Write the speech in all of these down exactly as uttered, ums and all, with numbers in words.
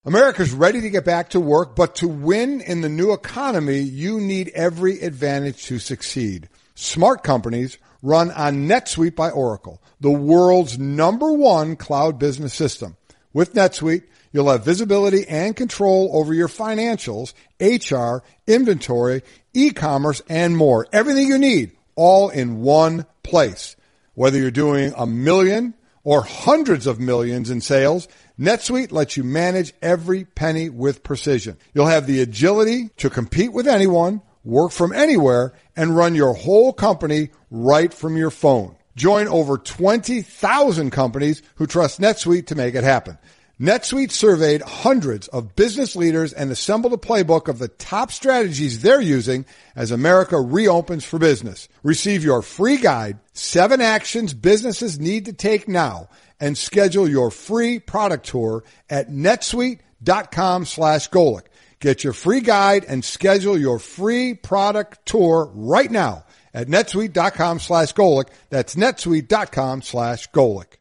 America's ready to get back to work, but to win in the new economy, you need every advantage to succeed. Smart companies run on NetSuite by Oracle, the world's number one cloud business system. With NetSuite, you'll have visibility and control over your financials, H R, inventory, e-commerce, and more. Everything you need, all in one place. Whether you're doing a million or hundreds of millions in sales, NetSuite lets you manage every penny with precision. You'll have the agility to compete with anyone, work from anywhere, and run your whole company right from your phone. Join over twenty thousand companies who trust NetSuite to make it happen. NetSuite surveyed hundreds of business leaders and assembled a playbook of the top strategies they're using as America reopens for business. Receive your free guide, Seven Actions Businesses Need to Take Now, and schedule your free product tour at netsuite.com slash Golic. Get your free guide and schedule your free product tour right now at netsuite.com slash Golic. That's netsuite.com slash Golic.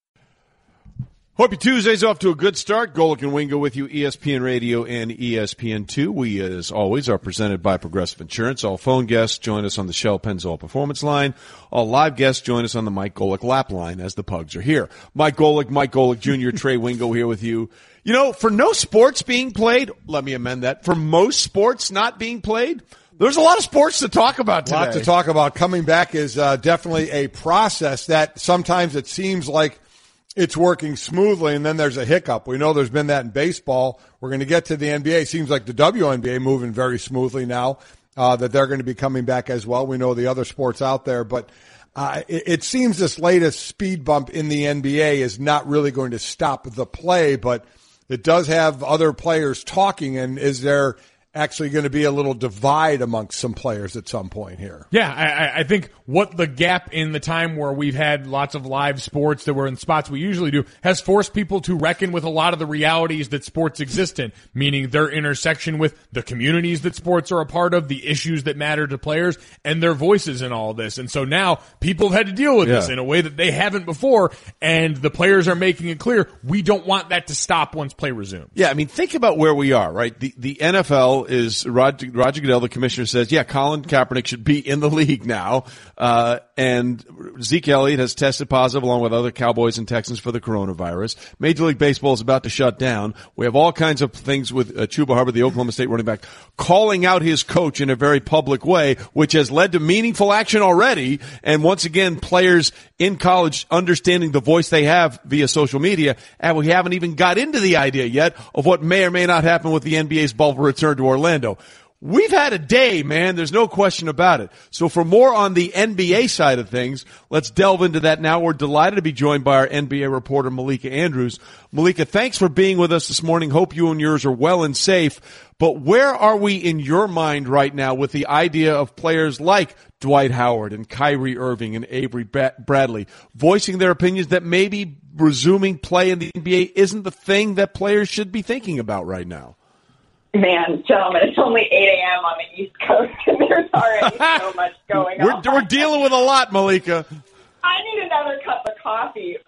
Hope your Tuesday's off to a good start. Golic and Wingo with you, E S P N Radio and E S P N two. We, as always, are presented by Progressive Insurance. All phone guests join us on the Shell Pennzoil Performance Line. All live guests join us on the Mike Golic Lap Line as the Pugs are here. Mike Golic, Mike Golic Junior, Trey Wingo here with you. You know, for no sports being played, let me amend that, for most sports not being played, there's a lot of sports to talk about today. A lot to talk about. Coming back is uh, definitely a process that sometimes it seems like it's working smoothly, and then there's a hiccup. We know there's been that in baseball. We're going to get to the N B A. It seems like the W N B A moving very smoothly now, uh, that they're going to be coming back as well. We know the other sports out there, but uh, it, it seems this latest speed bump in the N B A is not really going to stop the play, but it does have other players talking, and is there actually going to be a little divide amongst some players at some point here? Yeah, I, I think what the gap in the time where we've had lots of live sports that were in spots we usually do has forced people to reckon with a lot of the realities that sports exist in, meaning their intersection with the communities that sports are a part of, the issues that matter to players, and their voices in all of this. And so now people have had to deal with yeah. this in a way that they haven't before, and the players are making it clear we don't want that to stop once play resumes. Yeah, I mean, think about where we are, right? The, the N F L is Roger, Roger Goodell, the commissioner, says, yeah, Colin Kaepernick should be in the league now. Uh, and Zeke Elliott has tested positive along with other Cowboys and Texans for the coronavirus. Major League Baseball is about to shut down. We have all kinds of things with uh, Chuba Hubbard, the Oklahoma State running back, calling out his coach in a very public way, which has led to meaningful action already. And once again, players in college understanding the voice they have via social media. And we haven't even got into the idea yet of what may or may not happen with the N B A's bubble return to Orlando. We've had a day, man. There's no question about it. So for more on the N B A side of things, let's delve into that now. We're delighted to be joined by our N B A reporter, Malika Andrews. Malika, thanks for being with us this morning. Hope you and yours are well and safe. But where are we in your mind right now with the idea of players like Dwight Howard and Kyrie Irving and Avery Bradley voicing their opinions that maybe resuming play in the N B A isn't the thing that players should be thinking about right now? Man, gentlemen, it's only eight a.m. on the East Coast, and there's already so much going we're, on. We're dealing with a lot, Malika. I need another cup of coffee.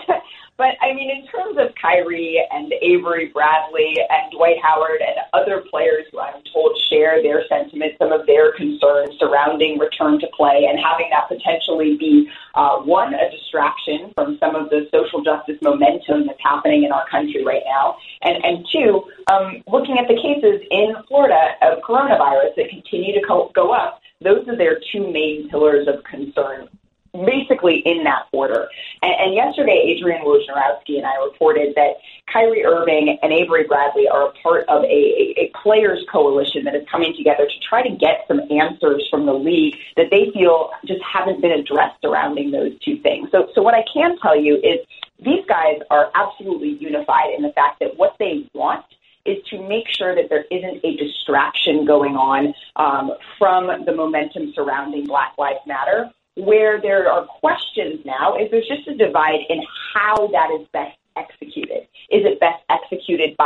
But, I mean, in terms of Kyrie and Avery Bradley and Dwight Howard and other players who I'm told share their sentiment, some of their concerns surrounding return to play and having that potentially be, uh, one, a distraction from some of the social justice momentum that's happening in our country right now, and, and two, um, looking at the cases in Florida of coronavirus that continue to co- go up, those are their two main pillars of concern, basically in that order. And, and yesterday, Adrian Wojnarowski and I reported that Kyrie Irving and Avery Bradley are a part of a, a, a players coalition that is coming together to try to get some answers from the league that they feel just haven't been addressed surrounding those two things. So, so what I can tell you is these guys are absolutely unified in the fact that what they want is to make sure that there isn't a distraction going on um, from the momentum surrounding Black Lives Matter. Where there are questions now is there's just a divide in how that is best executed. Is it best executed by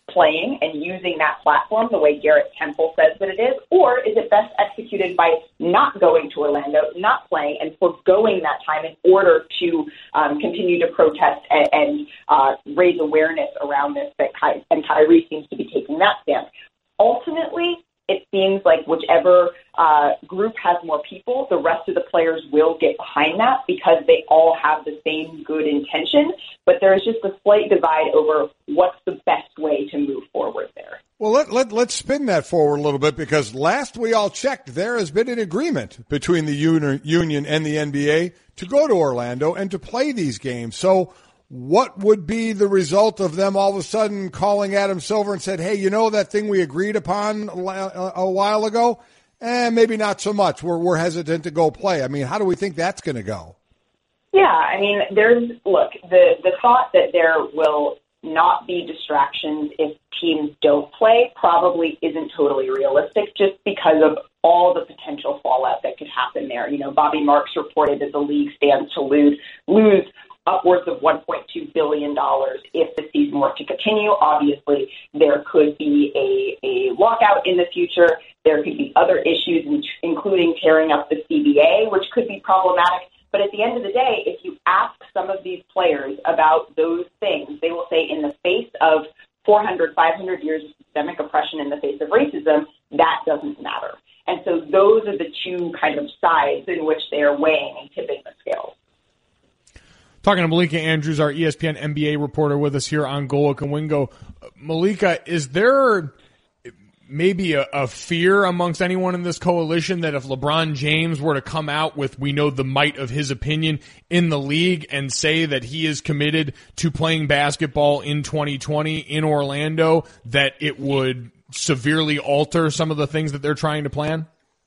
playing and using that platform the way Garrett Temple says that it is, or is it best executed by not going to Orlando, not playing, and foregoing that time in order to um, continue to protest and, and uh, raise awareness around this? That Ky- and Kyrie seems to be taking that stance. Ultimately, it seems like whichever uh, group has more people, the rest of the players will get behind that because they all have the same good intention. But there's just a slight divide over what's the best way to move forward there. Well, let, let, let's spin that forward a little bit, because last we all checked, there has been an agreement between the uni- union and the N B A to go to Orlando and to play these games. So what would be the result of them all of a sudden calling Adam Silver and said, hey, you know that thing we agreed upon a, a while ago? Eh, maybe not so much. We're, we're hesitant to go play. I mean, how do we think that's going to go? Yeah, I mean, there's, look, the, the thought that there will not be distractions if teams don't play probably isn't totally realistic, just because of all the potential fallout that could happen there. You know, Bobby Marks reported that the league stands to lose, lose upwards of one point two billion dollars if the season were to continue. Obviously, there could be a, a lockout in the future. There could be other issues, including tearing up the C B A, which could be problematic. But at the end of the day, if you ask some of these players about those things, they will say in the face of four hundred, five hundred years of systemic oppression, in the face of racism, that doesn't matter. And so those are the two kind of sides in which they are weighing and tipping the scales. Talking to Malika Andrews, our E S P N N B A reporter, with us here on Golic and Wingo. Malika, is there maybe a, a fear amongst anyone in this coalition that if LeBron James were to come out with, we know the might of his opinion in the league, and say that he is committed to playing basketball in twenty twenty in Orlando, that it would severely alter some of the things that they're trying to plan?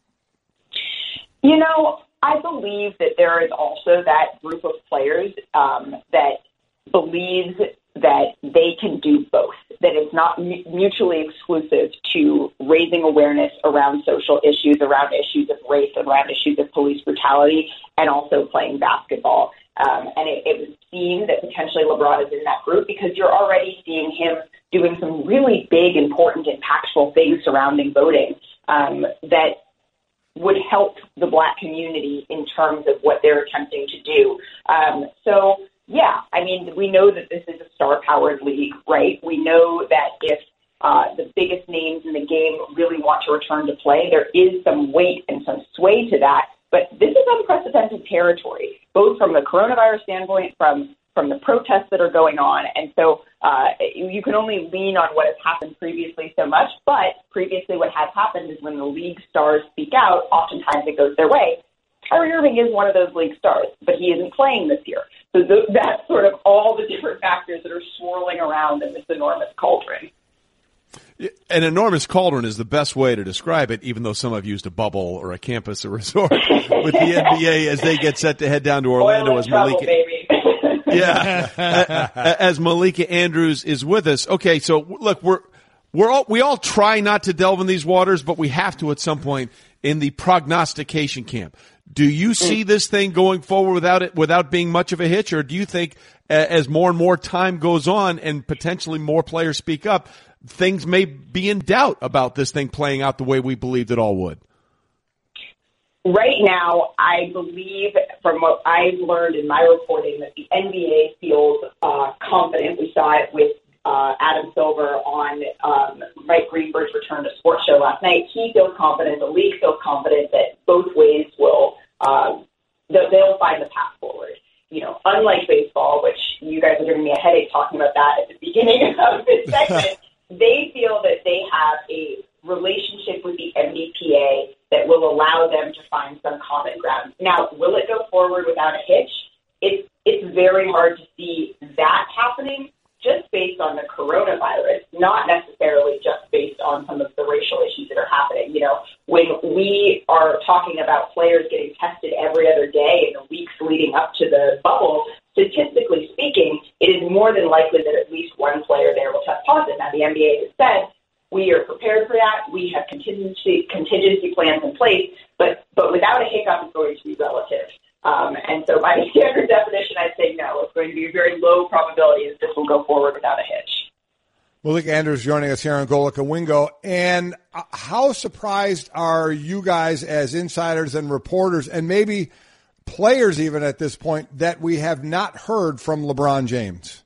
You know, I believe that there is also that group of players um, that believes that they can do both, that it's not mu- mutually exclusive to raising awareness around social issues, around issues of race, around issues of police brutality, and also playing basketball. Um, and it, it would seem that potentially LeBron is in that group, because you're already seeing him doing some really big, important, impactful things surrounding voting um, that would help the Black community in terms of what they're attempting to do. Um, so, yeah, I mean, we know that this is a star-powered league, right? We know that if uh, the biggest names in the game really want to return to play, there is some weight and some sway to that. But this is unprecedented territory, both from the coronavirus standpoint, from from the protests that are going on. And so uh, you can only lean on what has happened previously so much. But previously what has happened is when the league stars speak out, oftentimes it goes their way. Kyrie Irving is one of those league stars, but he isn't playing this year. So th- that's sort of all the different factors that are swirling around in this enormous cauldron. An enormous cauldron is the best way to describe it, even though some have used a bubble or a campus or resort with the N B A as they get set to head down to Orlando. As trouble, Malika, baby. yeah, as Malika Andrews is with us. Okay, so look, we're we're all we all try not to delve in these waters, but we have to at some point in the prognostication camp. Do you see this thing going forward without it, without being much of a hitch, or do you think uh, as more and more time goes on and potentially more players speak up, things may be in doubt about this thing playing out the way we believed it all would? Right now, I believe, from what I've learned in my reporting, that the N B A feels uh, confident. We saw it with uh, Adam Silver on um, Mike Greenberg's Return to Sports show last night. He feels confident. The league feels confident that both ways will um, they'll find the path forward. You know, unlike baseball, which you guys are giving me a headache talking about that at the beginning of this segment, they feel that they have a relationship with the N B P A that will allow them to find some common ground. Now, will it go forward without a hitch? It's, it's very hard to see that happening just based on the coronavirus, not necessarily just based on some of the racial issues that are happening. You know, when we are talking about players getting tested every other day in the weeks leading up to the bubble, statistically speaking, it is more than likely that at least one player there will test positive. Now, the N B A has said, we are prepared for that. We have contingency contingency plans in place, but but without a hiccup, it's going to be relative. Um, and so by standard definition, I'd say no. It's going to be a very low probability that this will go forward without a hitch. Malik Andrews joining us here on Golic and Wingo. And how surprised are you guys as insiders and reporters and maybe players even at this point that we have not heard from LeBron James?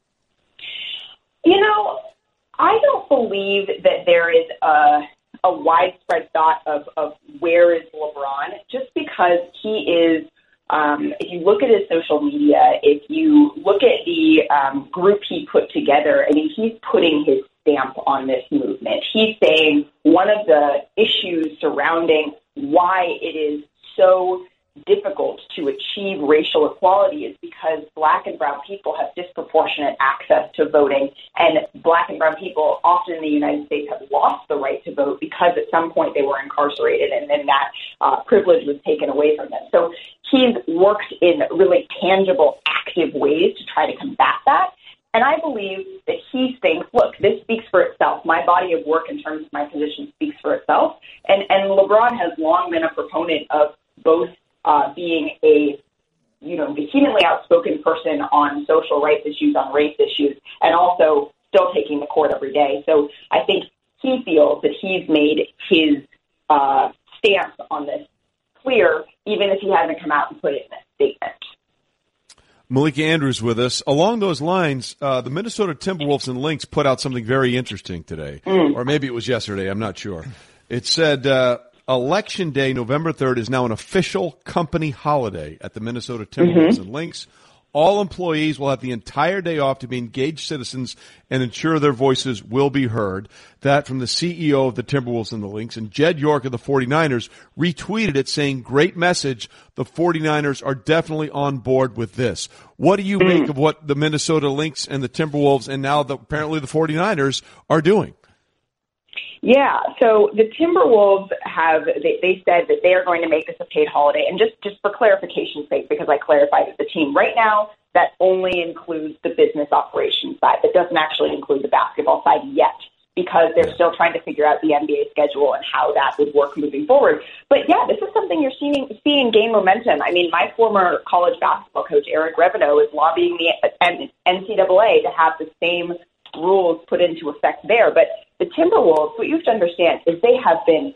You know, I don't believe that there is a, a widespread thought of, of where is LeBron, just because he is, um, if you look at his social media, if you look at the um, group he put together, I mean, he's putting his stamp on this movement. He's saying one of the issues surrounding why it is so difficult to achieve racial equality is because black and brown people have disproportionate access to voting, and black and brown people often in the United States have lost the right to vote because at some point they were incarcerated and then that uh, privilege was taken away from them. So he's worked in really tangible, active ways to try to combat that. And I believe that he thinks, look, this speaks for itself. My body of work in terms of my position speaks for itself. And, and LeBron has long been a proponent of both Uh, being a, you know, vehemently outspoken person on social rights issues, on race issues, and also still taking the court every day. So I think he feels that he's made his uh, stance on this clear, even if he hasn't come out and put it in a statement. Malika Andrews with us. Along those lines, uh, the Minnesota Timberwolves and Lynx put out something very interesting today, mm. or maybe it was yesterday, I'm not sure. It said, uh, Election Day, November third, is now an official company holiday at the Minnesota Timberwolves mm-hmm. and Lynx. All employees will have the entire day off to be engaged citizens and ensure their voices will be heard. That from the C E O of the Timberwolves and the Lynx. And Jed York of the forty-niners retweeted it saying, great message. The forty-niners are definitely on board with this. What do you mm. make of what the Minnesota Lynx and the Timberwolves and now the, apparently the forty-niners are doing? Yeah, so the Timberwolves have, they, they said that they are going to make this a paid holiday. And just, just for clarification's sake, because I clarified with the team, right now that only includes the business operations side. That doesn't actually include the basketball side yet, because they're still trying to figure out the N B A schedule and how that would work moving forward. But yeah, this is something you're seeing, seeing gain momentum. I mean, my former college basketball coach, Eric Reveneau, is lobbying the N C double A to have the same rules put into effect there. But the Timberwolves, what you have to understand is they have been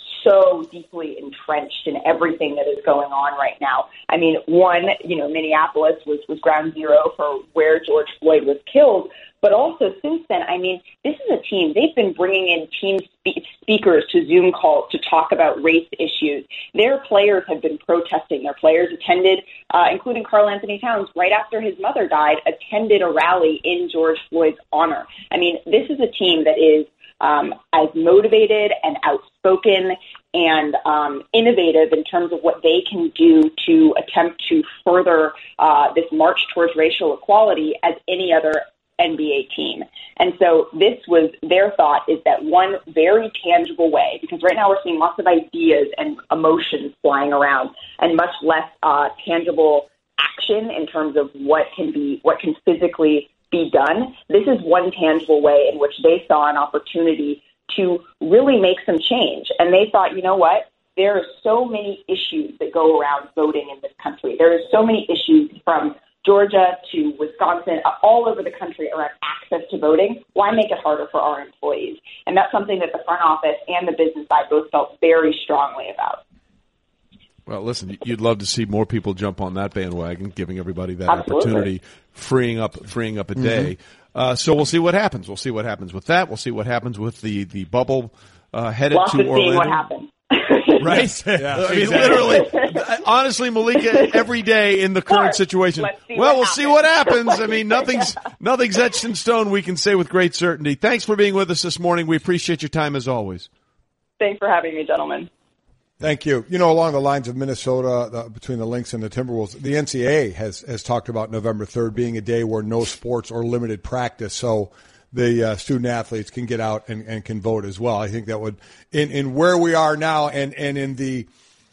so deeply entrenched in everything that is going on right now. I mean, one, you know, Minneapolis was, was ground zero for where George Floyd was killed. But also since then, I mean, this is a team. They've been bringing in team spe- speakers to Zoom calls to talk about race issues. Their players have been protesting. Their players attended, uh, including Karl Anthony Towns, right after his mother died, attended a rally in George Floyd's honor. I mean, this is a team that is um, as motivated and outspoken and um, innovative in terms of what they can do to attempt to further uh, this march towards racial equality as any other N B A team. And so this was their thought, is that one very tangible way, because right now we're seeing lots of ideas and emotions flying around and much less uh, tangible action in terms of what can be, what can physically be done. This is one tangible way in which they saw an opportunity to really make some change. And they thought, you know what? There are so many issues that go around voting in this country. There are so many issues from Georgia to Wisconsin, all over the country around access to voting. Why make it harder for our employees? And that's something that the front office and the business side both felt very strongly about. Well, listen, you'd love to see more people jump on that bandwagon, giving everybody that Absolutely. opportunity, freeing up, freeing up a day. Mm-hmm. Uh, so we'll see what happens. We'll see what happens with that. We'll see what happens with the, the bubble uh, headed Lots to of Orlando. Seeing what happens. Right? Yeah, I mean, literally, honestly, Malika, every day in the current situation, well, we'll see what happens. I mean, nothing's, yeah. nothing's etched in stone, we can say with great certainty. Thanks for being with us this morning. We appreciate your time as always. Thanks for having me, gentlemen. Thank you. You know, along the lines of Minnesota, the, between the Lynx and the Timberwolves, the N C double A has, has talked about November third being a day where no sports or limited practice. So the uh, student athletes can get out and, and can vote as well. I think that would, in, in where we are now and, and in the,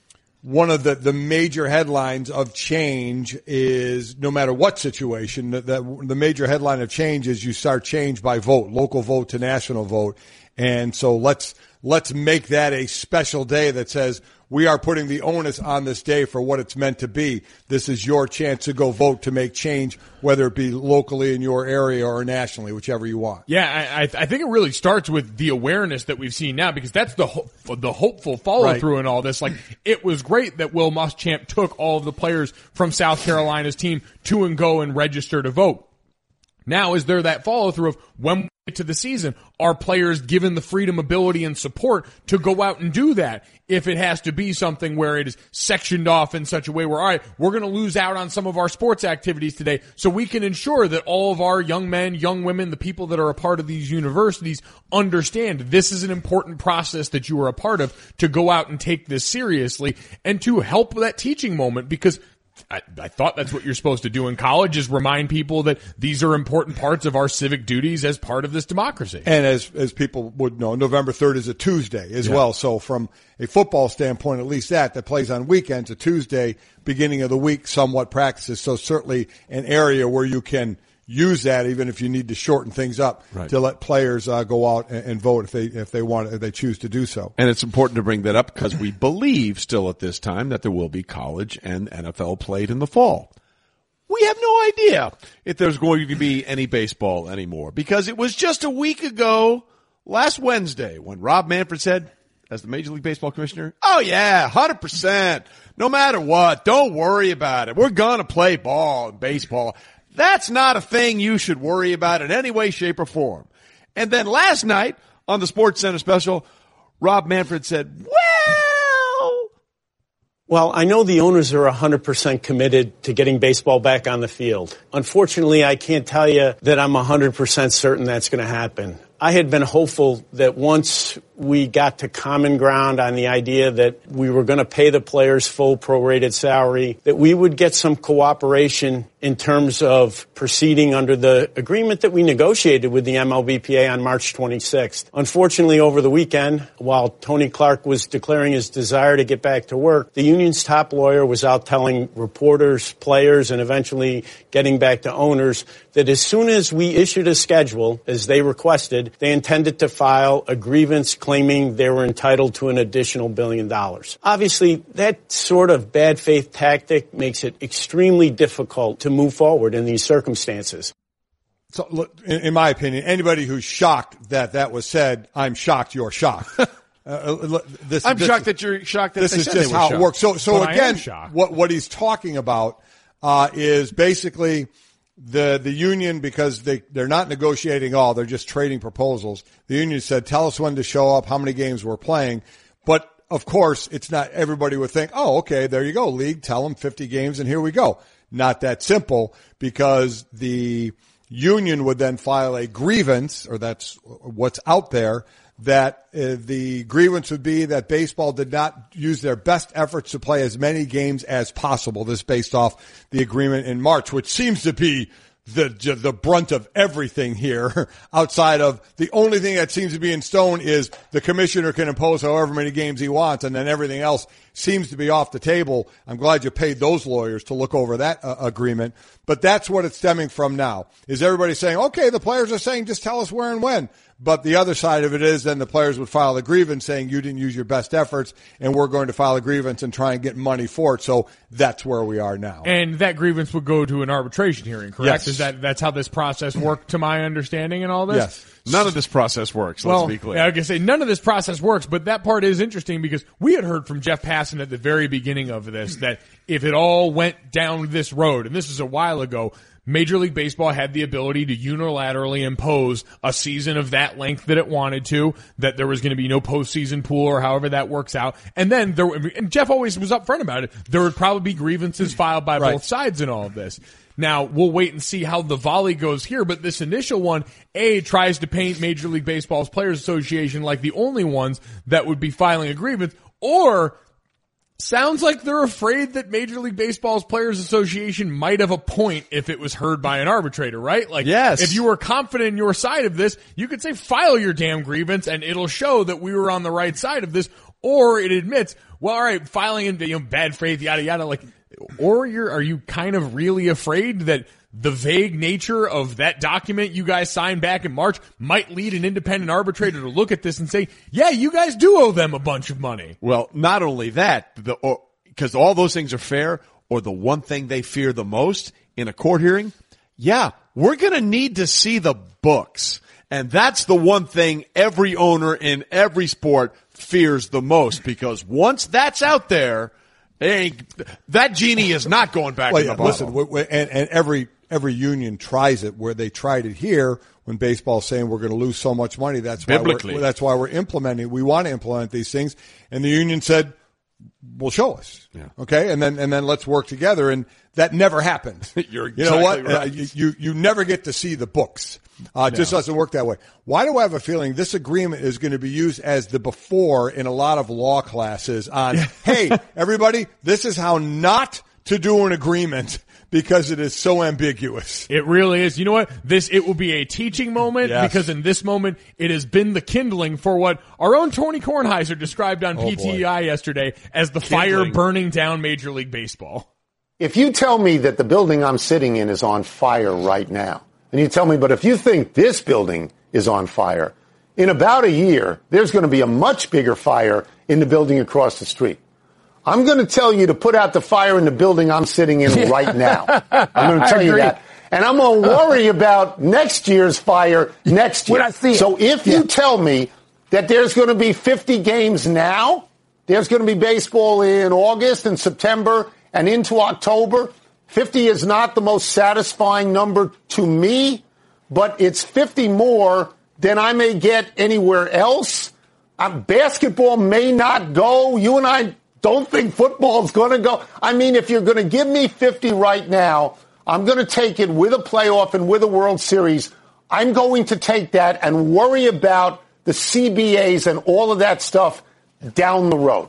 one of the, the major headlines of change is, no matter what situation, the, the major headline of change is you start change by vote, local vote to national vote. And so let's, let's make that a special day that says we are putting the onus on this day for what it's meant to be. This is your chance to go vote to make change, whether it be locally in your area or nationally, whichever you want. Yeah, I, I think it really starts with the awareness that we've seen now, because that's the ho- the hopeful follow through in all this. Like, it was great that Will Muschamp took all of the players from South Carolina's team to and go and register to vote. Now, is there that follow through of when we get to the season, are players given the freedom, ability, and support to go out and do that? If it has to be something where it is sectioned off in such a way where, all right, we're going to lose out on some of our sports activities today, so we can ensure that all of our young men, young women, the people that are a part of these universities understand this is an important process that you are a part of, to go out and take this seriously and to help that teaching moment, because I, I thought that's what you're supposed to do in college, is remind people that these are important parts of our civic duties as part of this democracy. And as as people would know, November third is a Tuesday as yeah. well. So from a football standpoint, at least that, that plays on weekends, a Tuesday, beginning of the week, somewhat practices. So certainly an area where you can use that, even if you need to shorten things up, right, to let players uh, go out and, and vote if they if they want if they choose to do so. And it's important to bring that up because we believe still at this time that there will be college and N F L played in the fall. We have no idea if there's going to be any baseball anymore, because it was just a week ago, last Wednesday, when Rob Manfred said, as the Major League Baseball commissioner, oh yeah, one hundred percent, no matter what, don't worry about it. We're going to play ball and baseball. That's not a thing you should worry about in any way, shape, or form. And then last night on the Sports Center special, Rob Manfred said, well, Well, I know the owners are one hundred percent committed to getting baseball back on the field. Unfortunately, I can't tell you that I'm one hundred percent certain that's going to happen. I had been hopeful that once we got to common ground on the idea that we were going to pay the players full prorated salary, that we would get some cooperation in terms of proceeding under the agreement that we negotiated with the M L B P A on March twenty-sixth. Unfortunately, over the weekend, while Tony Clark was declaring his desire to get back to work, the union's top lawyer was out telling reporters, players, and eventually getting back to owners that as soon as we issued a schedule, as they requested, they intended to file a grievance claiming they were entitled to an additional billion dollars. Obviously, that sort of bad faith tactic makes it extremely difficult to move forward in these circumstances. So, look, in, in my opinion, anybody who's shocked that that was said, I'm shocked you're shocked. uh, this, I'm this, shocked that you're shocked that this they is said just they were how shocked. it works. So, so But again, what what he's talking about uh, is basically the the union, because they they're not negotiating all, they're just trading proposals. The union said, tell us when to show up, how many games we're playing, but of course, it's not everybody would think, oh, okay, there you go, league, tell them fifty games and here we go. Not that simple, because the union would then file a grievance, or that's what's out there, that uh, the grievance would be that baseball did not use their best efforts to play as many games as possible. This based off the agreement in March, which seems to be the the brunt of everything here. Outside of the only thing that seems to be in stone is the commissioner can impose however many games he wants, and then everything else seems to be off the table. I'm glad you paid those lawyers to look over that uh, agreement. But that's what it's stemming from now, is everybody saying, okay, the players are saying just tell us where and when. But the other side of it is then the players would file a grievance saying you didn't use your best efforts, and we're going to file a grievance and try and get money for it. So that's where we are now. And that grievance would go to an arbitration hearing, correct? Yes. Is that that's how this process worked, to my understanding, and all this? Yes. None of this process works, let's well, be clear. Yeah, I can say none of this process works, but that part is interesting because we had heard from Jeff Passan at the very beginning of this that if it all went down this road, and this is a while ago, Major League Baseball had the ability to unilaterally impose a season of that length that it wanted to, that there was going to be no postseason pool or however that works out. And then there, and Jeff always was upfront about it, there would probably be grievances filed by right. both sides in all of this. Now, we'll wait and see how the volley goes here, but this initial one, A, tries to paint Major League Baseball's Players Association like the only ones that would be filing a grievance, or sounds like they're afraid that Major League Baseball's Players Association might have a point if it was heard by an arbitrator, right? Like, yes. If you were confident in your side of this, you could say file your damn grievance and it'll show that we were on the right side of this. or it admits, well, all right, filing in, you know, bad faith, yada, yada, like, or you're, are you kind of really afraid that the vague nature of that document you guys signed back in March might lead an independent arbitrator to look at this and say, yeah, you guys do owe them a bunch of money? Well, not only that, the, because all those things are fair, or the one thing they fear the most in a court hearing, yeah, we're going to need to see the books. And that's the one thing every owner in every sport fears the most, because once that's out there, hey, that genie is not going back well, in the yeah, bottle. Listen, w- w- and, and every every union tries it. Where they tried it here when baseball's saying we're going to lose so much money. That's why Biblically. we're, that's why we're implementing. We want to implement these things, and the union said, "Well, show us." Yeah. Okay, and then and then let's work together. And that never happened. You're you know what? exactly right. Uh, you you never get to see the books. Uh, it just doesn't work that way. Why do I have a feeling this agreement is going to be used as the before in a lot of law classes on, hey, everybody, this is how not to do an agreement because it is so ambiguous. It really is. You know what? This, it will be a teaching moment Yes. because in this moment, it has been the kindling for what our own Tony Kornheiser described on Oh, P T E I yesterday as the Kindling. fire burning down Major League Baseball. If you tell me that the building I'm sitting in is on fire right now, and you tell me, but if you think this building is on fire, in about a year, there's going to be a much bigger fire in the building across the street. I'm going to tell you to put out the fire in the building I'm sitting in right now. I'm going to tell you that. And I'm going to worry about next year's fire next year. When I see it. So if you tell me that there's going to be fifty games now, there's going to be baseball in August and September and into October, fifty is not the most satisfying number to me, but it's fifty more than I may get anywhere else. Uh, basketball may not go. You and I don't think football is going to go. I mean, if you're going to give me fifty right now, I'm going to take it with a playoff and with a World Series. I'm going to take that and worry about the C B As and all of that stuff down the road.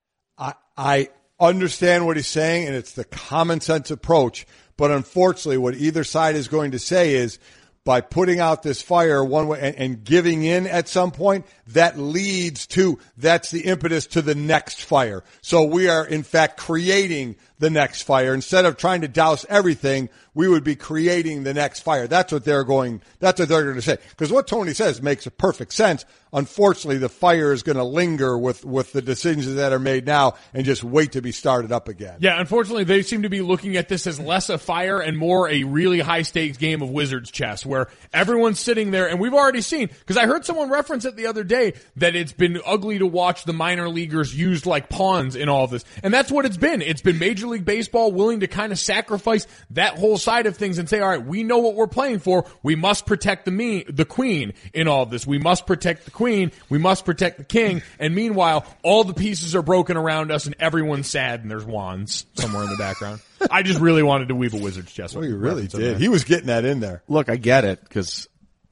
I, I understand what he's saying, and it's the common sense approach. But unfortunately, what either side is going to say is, by putting out this fire one way and, and giving in at some point, that leads to, that's the impetus to the next fire. So we are, in fact, creating the next fire. Instead of trying to douse everything, we would be creating the next fire. That's what they're going, that's what they're going to say. Because what Tony says makes a perfect sense. Unfortunately, the fire is going to linger with, with the decisions that are made now and just wait to be started up again. Yeah, unfortunately, they seem to be looking at this as less a fire and more a really high-stakes game of Wizard's chess, where everyone's sitting there, and we've already seen, because I heard someone reference it the other day, that it's been ugly to watch the minor leaguers used like pawns in all of this. And that's what it's been. It's been Major League Baseball willing to kind of sacrifice that whole side of things and say, all right, we know what we're playing for. We must protect the me, the queen in all of this. We must protect the queen. We must protect the king. And meanwhile, all the pieces are broken around us and everyone's sad and there's wands somewhere in the background. I just really wanted to weave a Wizard's chess. Oh, you really did. He was getting that in there. Look, I get it, because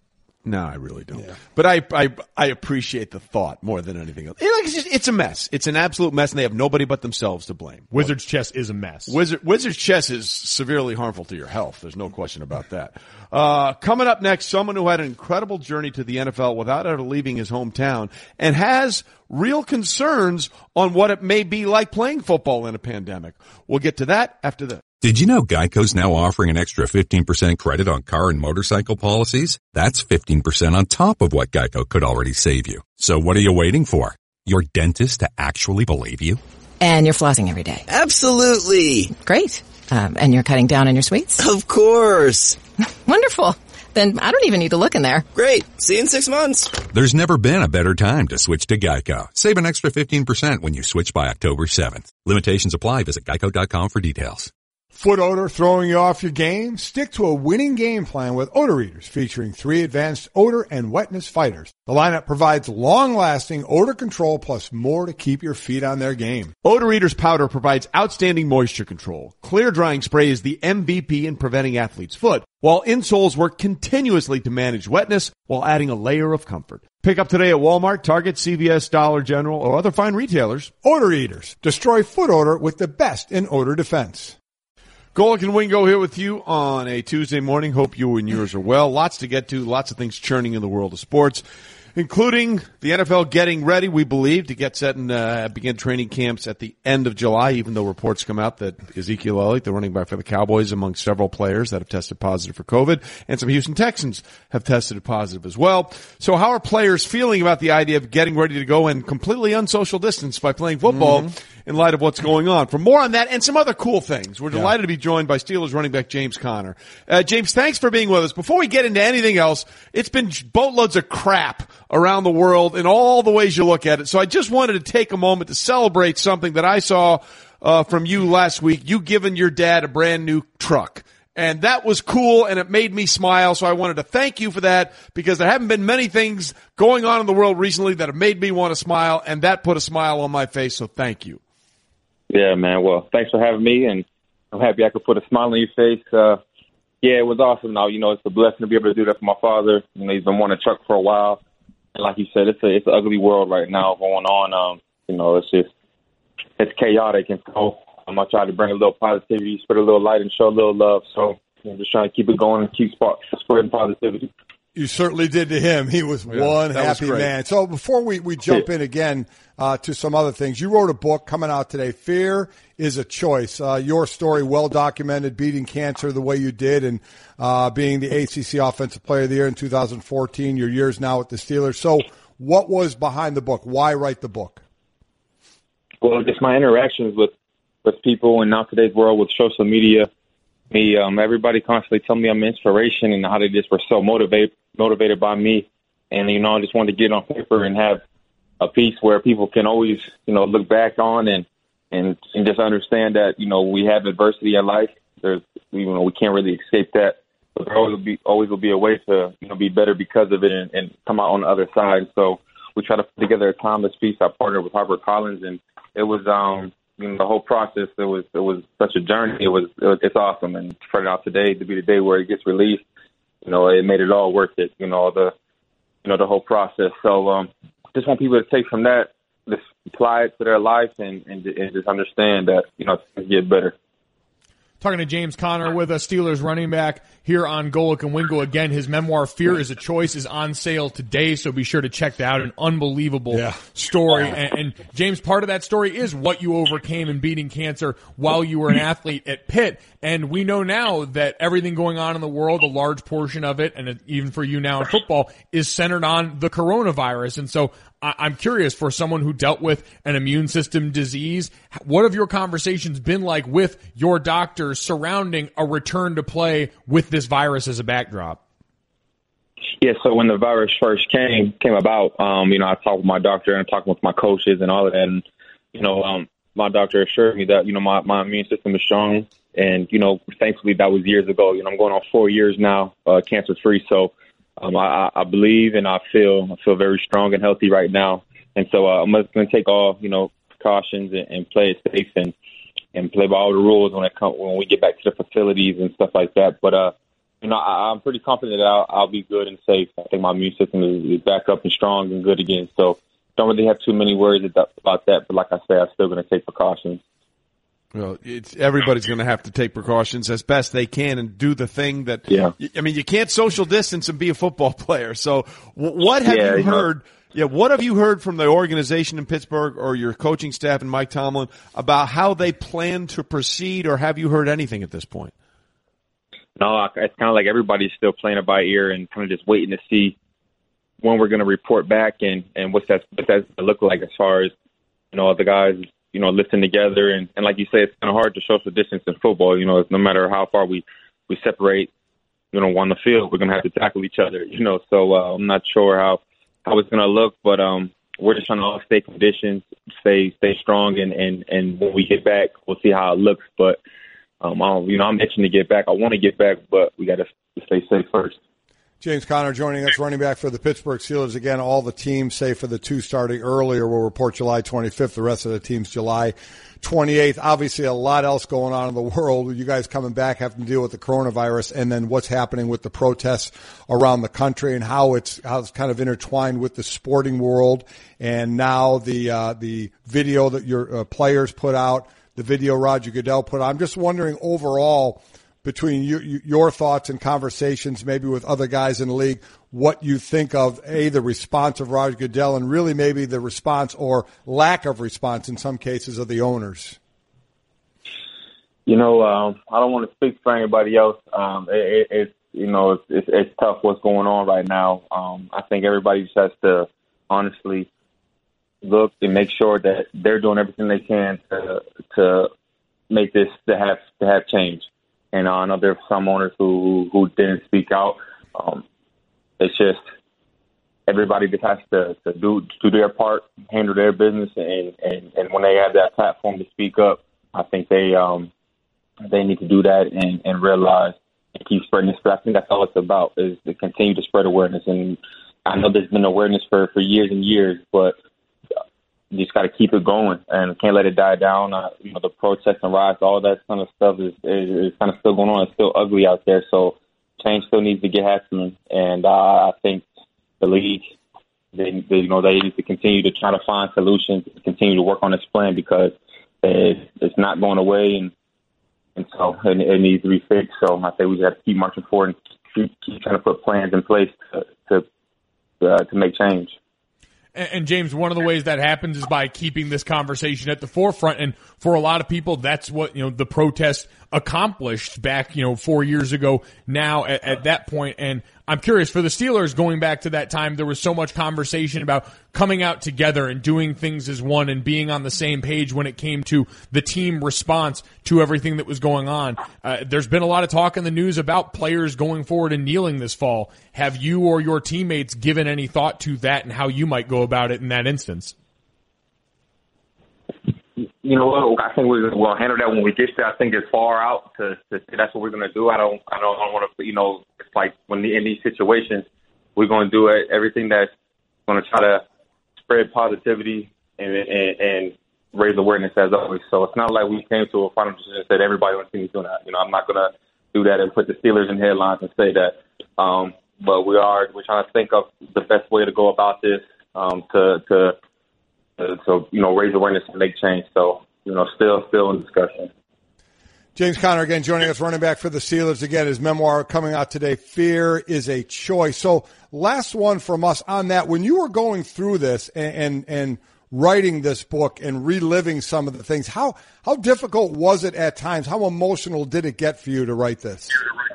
no, I really don't. Yeah. But I, I I appreciate the thought more than anything else. It, like, it's, just, it's a mess. It's an absolute mess, and they have nobody but themselves to blame. Wizard's chess is a mess. Wizard, Wizard's chess is severely harmful to your health. There's no question about that. Uh, coming up next, someone who had an incredible journey to the N F L without ever leaving his hometown and has real concerns on what it may be like playing football in a pandemic. We'll get to that after this. Did you know Geico's now offering an extra fifteen percent credit on car and motorcycle policies? That's fifteen percent on top of what Geico could already save you. So what are you waiting for? Your dentist to actually believe you? And you're flossing every day. Absolutely. Great. Um, and you're cutting down on your sweets? Of course. Wonderful. Then I don't even need to look in there. Great. See you in six months. There's never been a better time to switch to Geico. Save an extra fifteen percent when you switch by October seventh. Limitations apply. Visit geico dot com for details. Foot odor throwing you off your game? Stick to a winning game plan with Odor Eaters, featuring three advanced odor and wetness fighters. The lineup provides long-lasting odor control plus more to keep your feet on their game. Odor Eaters powder provides outstanding moisture control. Clear drying spray is the M V P in preventing athlete's foot, while insoles work continuously to manage wetness while adding a layer of comfort. Pick up today at Walmart, Target, C V S, Dollar General, or other fine retailers. Odor Eaters. Destroy foot odor with the best in odor defense. Golic and Wingo here with you on a Tuesday morning. Hope you and yours are well. Lots to get to, lots of things churning in the world of sports. including the N F L getting ready, we believe, to get set and uh, begin training camps at the end of July, even though reports come out that Ezekiel Elliott, the running back for the Cowboys, among several players that have tested positive for COVID, and some Houston Texans have tested positive as well. So how are players feeling about the idea of getting ready to go and completely unsocial distance by playing football mm-hmm. in light of what's going on? For more on that and some other cool things, we're delighted yeah. to be joined by Steelers running back James Conner. Uh, James, thanks for being with us. Before we get into anything else, it's been boatloads of crap around the world in all the ways you look at it. So I just wanted to take a moment to celebrate something that I saw uh, from you last week. You giving your dad a brand new truck. And that was cool, and it made me smile. So I wanted to thank you for that, because there haven't been many things going on in the world recently that have made me want to smile, and that put a smile on my face. So thank you. Yeah, man. Well, thanks for having me, and I'm happy I could put a smile on your face. Uh, yeah, it was awesome. Now, you know, it's a blessing to be able to do that for my father. You know, he's been wanting a truck for a while. And like you said, it's a it's an ugly world right now going on. Um, you know, it's just it's chaotic, and so I'm gonna try to bring a little positivity, spread a little light, and show a little love. So I'm just trying to keep it going and keep spreading positivity. You certainly did to him. He was yeah, one happy was man. So before we, we jump yeah. in again uh, to some other things, you wrote a book coming out today, Fear is a Choice. Uh, your story, well documented, beating cancer the way you did, and uh, being the A C C Offensive Player of the Year in two thousand fourteen, your years now with the Steelers. So what was behind the book? Why write the book? Well, just my interactions with, with people, and now today's world with social media. Me, um, everybody constantly tell me I'm an inspiration, and how they just were so motivated motivated by me. And, you know, I just wanted to get on paper and have a piece where people can always, you know, look back on and, and, and just understand that, you know, we have adversity in life. There's, you know, we can't really escape that, but there always will be, always will be a way to, you know, be better because of it, and, and come out on the other side. So we try to put together a timeless piece. I partnered with HarperCollins, and it was, um, you know, the whole process, it was, it was such a journey. It was, it was it's awesome. And for it out today to be the day where it gets released, you know, it made it all worth it, you know, the, you know, the whole process. So, um, just want people to take from that, just apply it to their life, and, and, and just understand that, you know, it's going to get better. Talking to James Conner with us, Steelers running back here on Golic and Wingo. Again, his memoir, Fear is a Choice, is on sale today, so be sure to check that out. An unbelievable yeah. story. And, and, James, part of that story is what you overcame in beating cancer while you were an athlete at Pitt. And we know now that everything going on in the world, a large portion of it, and even for you now in football, is centered on the coronavirus. And so I'm curious, for someone who dealt with an immune system disease, what have your conversations been like with your doctors surrounding a return to play with this virus as a backdrop? Yeah, so when the virus first came came about, um, you know, I talked with my doctor and talked with my coaches and all of that. And, you know, um, my doctor assured me that, you know, my, my immune system is strong. And, you know, thankfully that was years ago. You know, I'm going on four years now, uh, cancer-free. So Um, I, I believe and I feel I feel very strong and healthy right now, and so uh, I'm just going to take all you know precautions and, and play it safe and and play by all the rules when it come when we get back to the facilities and stuff like that. But uh, you know, I, I'm pretty confident that I'll, I'll be good and safe. I think my immune system is, is back up and strong and good again. So don't really have too many worries about that. But like I say, I'm still going to take precautions. Well, it's, everybody's going to have to take precautions as best they can and do the thing that, yeah. I mean, you can't social distance and be a football player. So what have yeah, you you heard? Know. Yeah. What have you heard from the organization in Pittsburgh or your coaching staff and Mike Tomlin about how they plan to proceed, or have you heard anything at this point? No, it's kind of like everybody's still playing it by ear and kind of just waiting to see when we're going to report back and, and what's that, what that's going to look like as far as, you know, the guys, you know, listen together. And, and like you say, it's kind of hard to social distance in football. You know, no matter how far we, we separate, you know, on the field, we're going to have to tackle each other, you know. So uh, I'm not sure how, how it's going to look, but um, we're just trying to all stay conditioned, stay stay strong, and, and, and when we get back, we'll see how it looks. But, um, I don't, you know, I'm itching to get back. I want to get back, but we got to stay safe first. James Conner joining us, running back for the Pittsburgh Steelers. Again, all the teams, save for the two starting earlier, will report July twenty-fifth. The rest of the teams July twenty-eighth. Obviously, a lot else going on in the world. You guys coming back having to deal with the coronavirus, and then what's happening with the protests around the country and how it's how it's kind of intertwined with the sporting world. And now the uh, the video that your uh, players put out, the video Roger Goodell put out. I'm just wondering overall, between you, you, your thoughts and conversations maybe with other guys in the league, what you think of, A, the response of Roger Goodell and really maybe the response or lack of response in some cases of the owners. You know, um, I don't want to speak for anybody else. Um, it, it, it's, you know, it's, it's, it's tough what's going on right now. Um, I think everybody just has to honestly look and make sure that they're doing everything they can to to make this to have to have change. And I know there are some owners who who didn't speak out. Um, it's just everybody just has to, to do do their part, handle their business, and, and, and when they have that platform to speak up, I think they um they need to do that and, and realize and keep spreading this. I think that's all it's about, is to continue to spread awareness. And I know there's been awareness for, for years and years, but you just got to keep it going and can't let it die down. Uh, you know, the protests and riots, all that kind of stuff is, is, is kind of still going on. It's still ugly out there. So change still needs to get happening. And uh, I think the league, they, they, you know, they need to continue to try to find solutions, continue to work on this plan, because it, it's not going away, and and so it, it needs to be fixed. So I think we have to keep marching forward and keep, keep trying to put plans in place to to, uh, to make change. And James, one of the ways that happens is by keeping this conversation at the forefront. And for a lot of people, that's what, you know, the protest accomplished back, you know, four years ago now at, at that point. And I'm curious, for the Steelers, going back to that time, there was so much conversation about coming out together and doing things as one and being on the same page when it came to the team response to everything that was going on. Uh, there's been a lot of talk in the news about players going forward and kneeling this fall. Have you or your teammates given any thought to that and how you might go about it in that instance? You know what? I think we're we'll handle that when we get there. I think it's far out to, to say that's what we're going to do. I don't, I don't, I don't want to, you know, it's like when the, in these situations, we're going to do it, everything that's going to try to spread positivity and, and, and raise awareness as always. So it's not like we came to a final decision and said everybody on the team is doing that. You know, I'm not going to do that and put the Steelers in headlines and say that. Um, but we are, we're trying to think of the best way to go about this, um, to, to, to, to, you know, raise awareness and make change. So, you know, still, still in discussion. James Conner again joining us, running back for the Steelers. Again, his memoir coming out today, Fear is a Choice. So last one from us on that. When you were going through this and, and, and writing this book and reliving some of the things, how, how difficult was it at times? How emotional did it get for you to write this?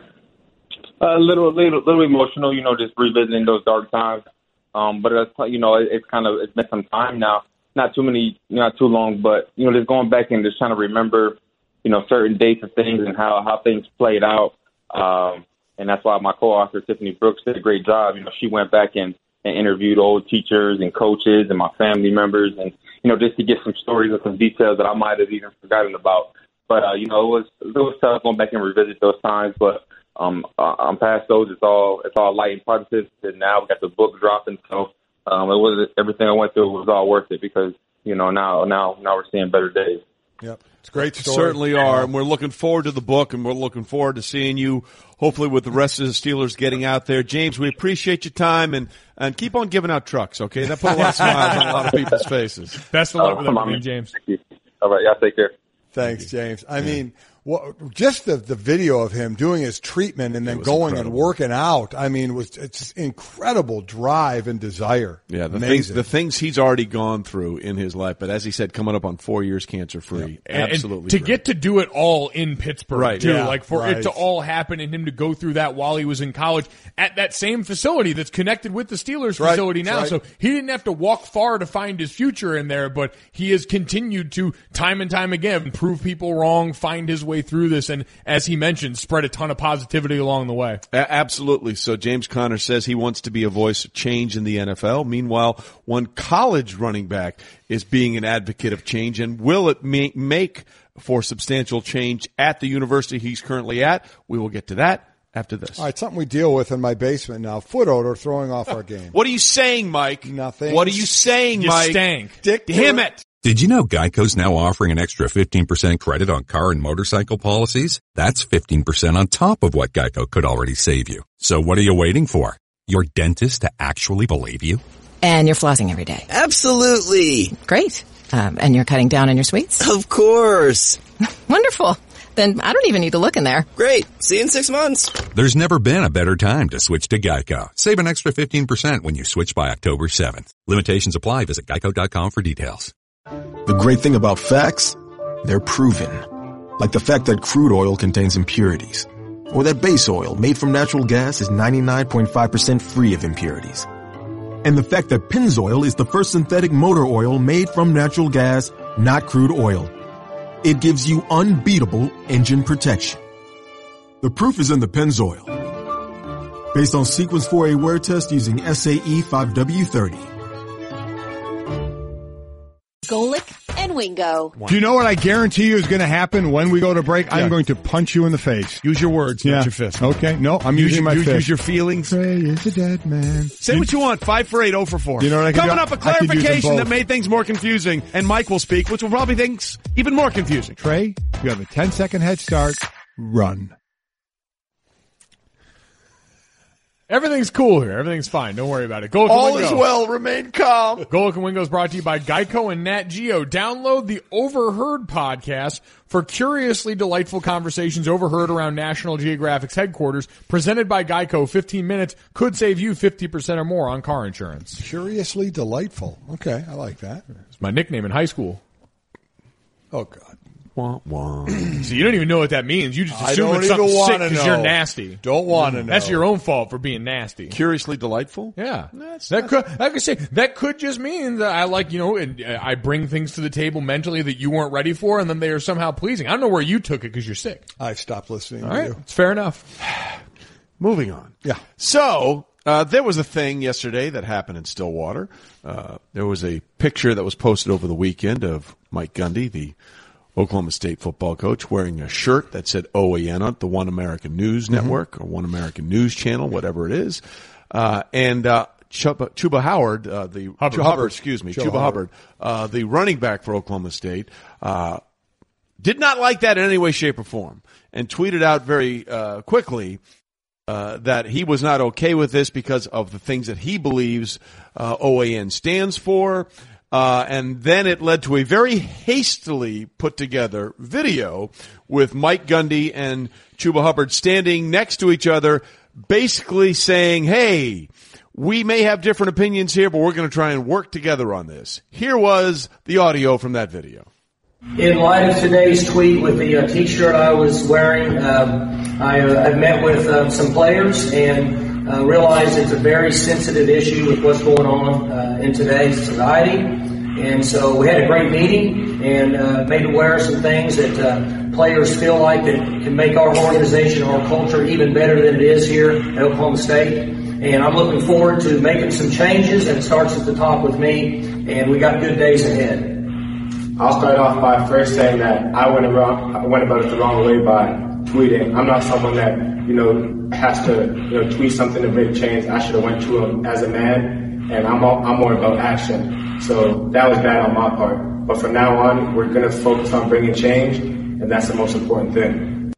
A little, little, little emotional, you know, just revisiting those dark times. Um, but it's, you know, it, it's kind of, it's been some time now, not too many, not too long, but, you know, just going back and just trying to remember, you know, certain dates and things and how, how things played out. Um, and that's why my co-author, Tiffany Brooks, did a great job. You know, she went back and, and interviewed old teachers and coaches and my family members, and, you know, just to get some stories and some details that I might have even forgotten about. But, uh, you know, it was, it was tough going back and revisit those times, but um, uh, I'm past those. It's all, it's all light and positive. And now we got the book dropping. So um, it was, everything I went through was all worth it, because, you know, now, now, now we're seeing better days. Yep. It's a great story. Certainly are, and we're looking forward to the book, and we're looking forward to seeing you, hopefully, with the rest of the Steelers getting out there. James, we appreciate your time, and, and keep on giving out trucks, okay? That put a lot of smiles on a lot of people's faces. Best of luck with Oh, everything, James. Thank you. All right, y'all take care. Thanks, James. I mean, well, just the, the video of him doing his treatment and then going incredible. and working out, I mean, was it's incredible drive and desire. Yeah, the Amazing. things, the things he's already gone through in his life, but as he said, coming up on four years cancer-free. And- Absolutely. and to great. get to do it all in Pittsburgh, Right. too. Yeah, like, for right. it to all happen and him to go through that while he was in college at that same facility that's connected with the Steelers Right. facility now. Right. So he didn't have to walk far to find his future in there, but he has continued to, time and time again, prove people wrong, find his way through this, and as he mentioned, spread a ton of positivity along the way. A- absolutely. So James Conner says he wants to be a voice of change in the N F L. Meanwhile, one college running back is being an advocate of change, and will it ma- make for substantial change at the university he's currently at? We will get to that after this. All right, something we deal with in my basement now. Foot odor throwing off our game. What are you saying, Mike? Nothing. What are you saying, You Mike? stank. Dick, Damn it. Did you know Geico's now offering an extra fifteen percent credit on car and motorcycle policies? That's fifteen percent on top of what Geico could already save you. So what are you waiting for? Your dentist to actually believe you? And you're flossing every day. Absolutely. Great. Um, and you're cutting down on your sweets? Of course. Wonderful. then I don't even need to look in there. Great. See you in six months. There's never been a better time to switch to Geico. Save an extra fifteen percent when you switch by October seventh. Limitations apply. Visit geico dot com for details. The great thing about facts, they're proven. Like the fact that crude oil contains impurities. Or that base oil made from natural gas is ninety-nine point five percent free of impurities. And the fact that Pennzoil is the first synthetic motor oil made from natural gas, not crude oil. It gives you unbeatable engine protection. The proof is in the Pennzoil. Based on Sequence four A wear test using S A E five W thirty. Golic and Wingo. Do you know what I guarantee you is going to happen when we go to break? Yeah. I'm going to punch you in the face. Use your words, yeah. not your fist. Okay, no, I'm use, using my use, fist. Use your feelings. Trey is a dead man. Say what you want. Five for eight, oh for four. You know what I can Coming do? up, a I could use them clarification both. that made things more confusing, and Mike will speak, which will probably things even more confusing. Trey, you have a ten second head start. Run. Everything's cool here. Everything's fine. Don't worry about it. Golic All and Wingo. is well. Remain calm. Golic and Wingo is brought to you by Geico and Nat Geo. Download the Overheard podcast for curiously delightful conversations overheard around National Geographic's headquarters. Presented by Geico. fifteen minutes could save you fifty percent or more on car insurance. Curiously delightful. Okay, I like that. It's my nickname in high school. Oh, God. Wah, wah. So you don't even know what that means. You just I assume don't it's even something sick wanna because know. you're nasty. Don't want to know. That's your own fault for being nasty. Curiously delightful? Yeah, That's- that could, I could say that could just mean that I like, you know, and uh, I bring things to the table mentally that you weren't ready for, and then they are somehow pleasing. I don't know where you took it because you're sick. I stopped listening All to right, you. it's fair enough. Moving on. Yeah. So, uh, there was a thing yesterday that happened in Stillwater. Uh, there was a picture that was posted over the weekend of Mike Gundy, the Oklahoma State football coach, wearing a shirt that said O A N on it, the One American News Network mm-hmm. or One American News Channel, whatever it is. Uh, and, uh, Chuba, Chuba Howard, uh, the, Hubbard, Chuba, Hubbard. excuse me, Chuba Chuba Hubbard, Hubbard. uh, the running back for Oklahoma State, uh, did not like that in any way, shape, or form and tweeted out very, uh, quickly, uh, that he was not okay with this because of the things that he believes, uh, O A N stands for. Uh, and then it led to a very hastily put together video with Mike Gundy and Chuba Hubbard standing next to each other, basically saying, hey, we may have different opinions here, but we're going to try and work together on this. Here was the audio from that video. In light of today's tweet with the uh, t-shirt I was wearing, um, I, uh, I've met with um, some players and uh, realized it's a very sensitive issue with what's going on uh, in today's society. And so we had a great meeting and uh, made aware of some things that uh, players feel like that can make our organization, our culture even better than it is here at Oklahoma State. And I'm looking forward to making some changes, and it starts at the top with me, and we got good days ahead. I'll start off by first saying that I went about, I went about it the wrong way by tweeting. I'm not someone that, you know, has to, you know, tweet something to make change. I should have went to him as a man, and I'm all, I'm more about action. So that was bad on my part. But from now on, we're going to focus on bringing change, and that's the most important thing.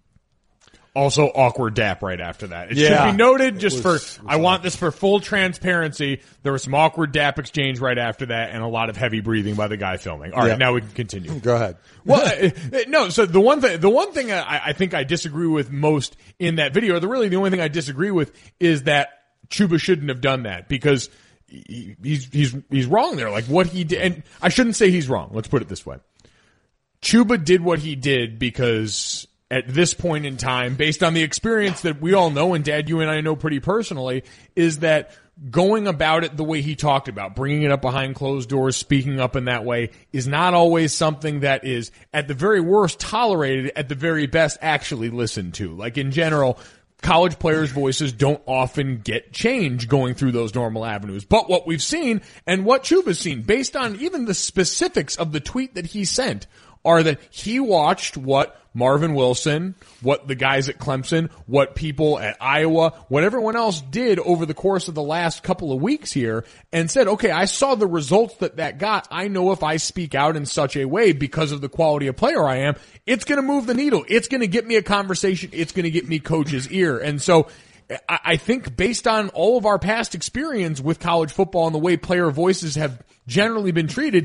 Also, awkward dap right after that. It Yeah. should be noted, just It for, was- I want this for full transparency, there was some awkward dap exchange right after that and a lot of heavy breathing by the guy filming. All right, Yeah. now we can continue. Go ahead. Well, uh, uh, no, so the one thing, the one thing I, I think I disagree with most in that video, or the really the only thing I disagree with, is that Chuba shouldn't have done that, because he, he's, he's, he's wrong there. Like what he did, and I shouldn't say he's wrong. Let's put it this way. Chuba did what he did because at this point in time, based on the experience that we all know, and Dad, you and I know pretty personally, is that going about it the way he talked about, bringing it up behind closed doors, speaking up in that way, is not always something that is, at the very worst, tolerated, at the very best, actually listened to. Like in general, college players' voices don't often get change going through those normal avenues. But what we've seen, and what Chuba's seen, based on even the specifics of the tweet that he sent, are that he watched what Marvin Wilson, what the guys at Clemson, what people at Iowa, what everyone else did over the course of the last couple of weeks here, and said, okay, I saw the results that that got. I know if I speak out in such a way because of the quality of player I am, it's going to move the needle. It's going to get me a conversation. It's going to get me coach's ear. And so I, I think based on all of our past experience with college football and the way player voices have generally been treated,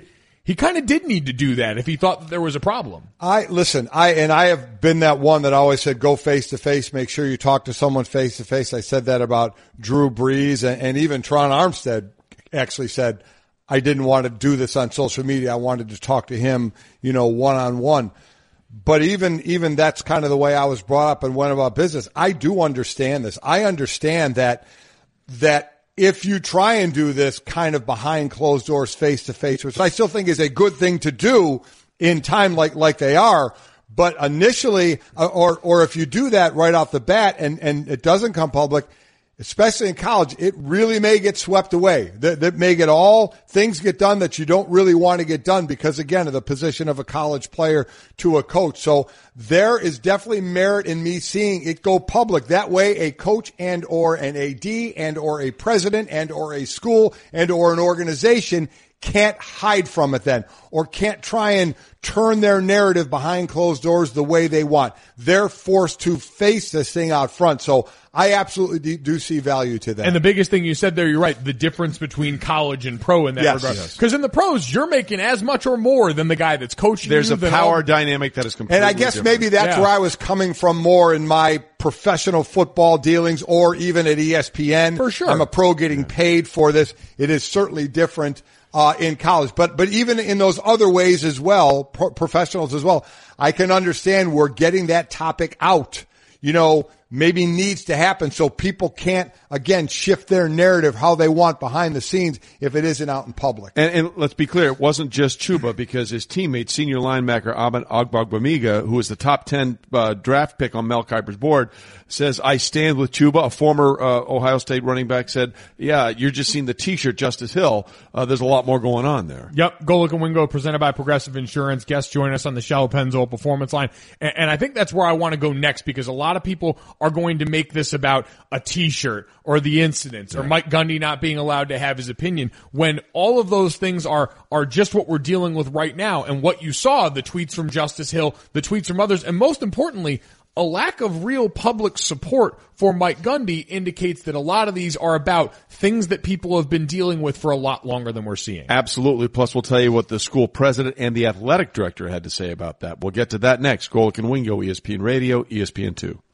he kind of did need to do that if he thought that there was a problem. I listen, I and I have been that one that always said go face to face, make sure you talk to someone face to face. I said that about Drew Brees, and, and even Tron Armstead actually said I didn't want to do this on social media. I wanted to talk to him, you know, one on one. But even even that's kind of the way I was brought up and went about business. I do understand this. I understand that that if you try and do this kind of behind closed doors, face to face, which I still think is a good thing to do in time like, like they are. But initially, or, or if you do that right off the bat and, and it doesn't come public, especially in college, it really may get swept away. That, that may get all things get done that you don't really want to get done because, again, of the position of a college player to a coach. So there is definitely merit in me seeing it go public. That way a coach and or an A D and or a president and or a school and or an organization can't hide from it then, or can't try and turn their narrative behind closed doors the way they want. They're forced to face this thing out front. So I absolutely do see value to that. And the biggest thing you said there, you're right, the difference between college and pro in that yes, regard. yes. Because in the pros, you're making as much or more than the guy that's coaching There's you. a power all... dynamic that is completely And I guess different. maybe that's yeah. where I was coming from more in my professional football dealings or even at E S P N. For sure. I'm a pro getting yeah. paid for this. It is certainly different Uh, in college, but, but even in those other ways as well, pro- professionals as well, I can understand we're getting that topic out, you know, maybe needs to happen so people can't, again, shift their narrative how they want behind the scenes if it isn't out in public. And, and let's be clear, it wasn't just Chuba because his teammate, senior linebacker Ahmed Ogbongbemiga, who was the top ten uh, draft pick on Mel Kiper's board, says, I stand with Chuba. A former uh, Ohio State running back said, yeah, you're just seeing the T-shirt Justice Hill. Uh, there's a lot more going on there. Yep. Golic and Wingo presented by Progressive Insurance. Guests join us on the Shell Pennzoil Performance Line. And, and I think that's where I want to go next because a lot of people are going to make this about a T-shirt or the incidents or right. Mike Gundy not being allowed to have his opinion when all of those things are, are just what we're dealing with right now. And what you saw, the tweets from Justice Hill, the tweets from others, and most importantly, a lack of real public support for Mike Gundy indicates that a lot of these are about things that people have been dealing with for a lot longer than we're seeing. Absolutely. Plus, we'll tell you what the school president and the athletic director had to say about that. We'll get to that next. Golic and Wingo, E S P N Radio, E S P N two.